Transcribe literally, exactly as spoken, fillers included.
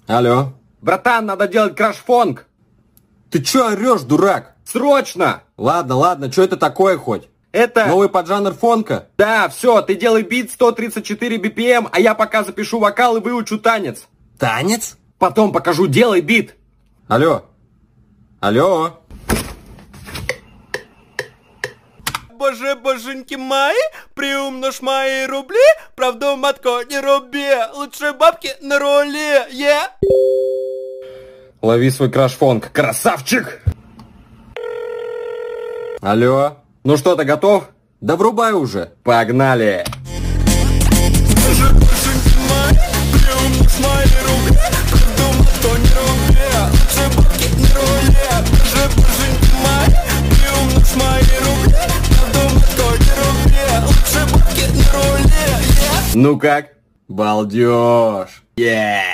Алло. Братан, надо делать краш-фонг. Ты чё орёшь, дурак? Срочно! Ладно, ладно, что это такое хоть? Это... Новый поджанр фонка? Да, все, ты делай бит сто тридцать четыре би пи эм, а я пока запишу вокал и выучу танец. Танец? Потом покажу, делай бит. Алло. Алло. Боже, боженьки мои, приумножь мои рубли, правду матко не руби, лучше бабки на руле, е! Лови свой краш-фонг, красавчик! Алло. Ну что, ты готов? Да врубай уже. Погнали! Боже, боженьки мои, приумножь мои рубли, правду матко не руби, лучше бабки на руле, боже, боженьки мои, приумножь мои рубли, правду матко не руби, лучше бабки на руле, е! Ну как? Балдеж. Yeah!